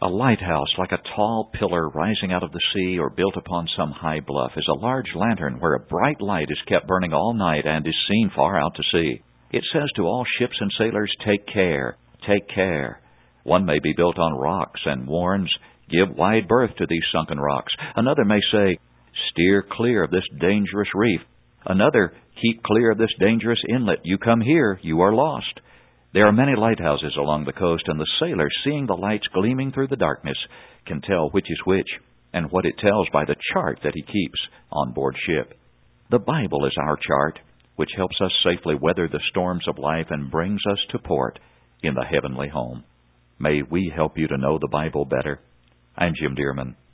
A lighthouse, like a tall pillar rising out of the sea or built upon some high bluff, is a large lantern where a bright light is kept burning all night and is seen far out to sea. It says to all ships and sailors, take care, take care. One may be built on rocks and warns, give wide berth to these sunken rocks. Another may say, steer clear of this dangerous reef. Another, keep clear of this dangerous inlet. You come here, you are lost. There are many lighthouses along the coast, and the sailor, seeing the lights gleaming through the darkness, can tell which is which, and what it tells by the chart that he keeps on board ship. The Bible is our chart, which helps us safely weather the storms of life and brings us to port in the heavenly home. May we help you to know the Bible better. I'm Jim Dearman.